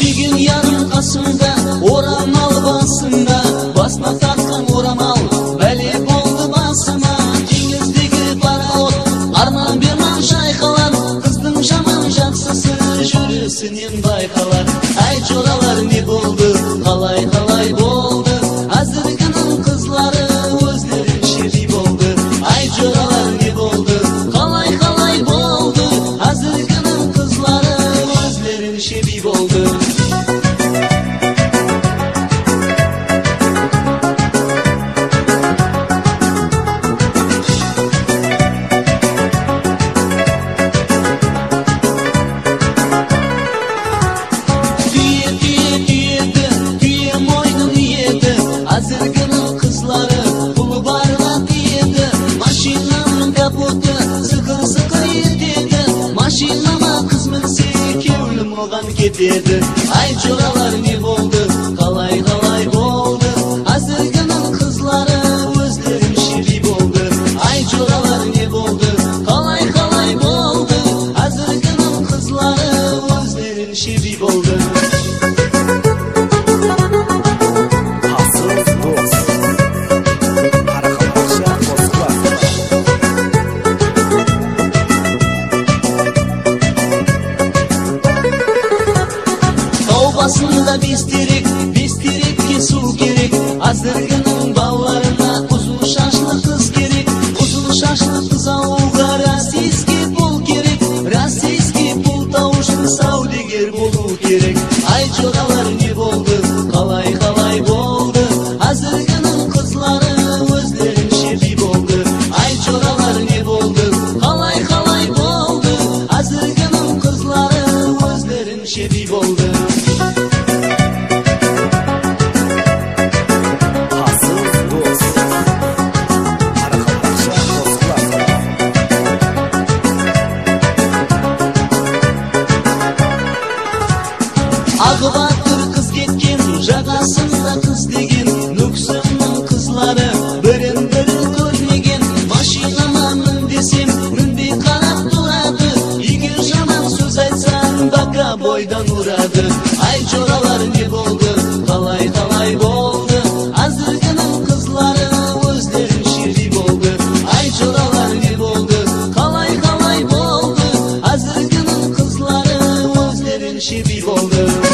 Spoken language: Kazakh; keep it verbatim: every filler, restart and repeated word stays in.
Тегін ярым қасымда, орамал басында, басына тартқан орамал, бәле болды басыма. Теңіздегі парауат, арман берман шайқалар, қыздың жаман жақсысы жүрісінен байқалар. Ай жоралар не болды, қалай қалай болды, әзіргінің қызлары өздерінше би болды. Ай жоралар не болды, қалай қалай болды, әзіргінің қызлары өздерінше би болды. Әзіргінің қызлары бұлы барға тиеді, машинаның капоты сықыр-сықыр етеді. Машинама қыз мінсе кеулім оған кетеді. Ай жоралар не болды, қалай қалай болды, әзіргінің қызлары өздерінше би болды. Ай жоралар не болды, қалай қалай болды, әзіргінің қызлары өздерінше би болды. Басында бестерек, бестерекке су керек. Әзіргінің балаларына ұзын шашлы қыз керек. Ұзын шашлы қыз алуға российский пол керек. Российский пол тауышын саудегер болу керек. Ай жоралар не болды, қалай қалай болды, әзіргінің қызлары өздерінше би болды. Ай жоралар не болды, қалай қалай болды, әзіргінің қызлары өздерінше би болды. Ағы батыр қыз кеткен, жағасында қыз деген, нүксінің қызлары бірін-бірін көрмеген. Машинама мін десем, мінбей қарап тұрады, егер жаман сөз айтсаң, бака бойдан ұрады. Ай жоралар не болды, қалай қалай болды, әзіргінің қызлары өздерінше би болды. Ай жоралар не болды, қалай қалай болды, әзіргінің қызлары өздерінше би болды.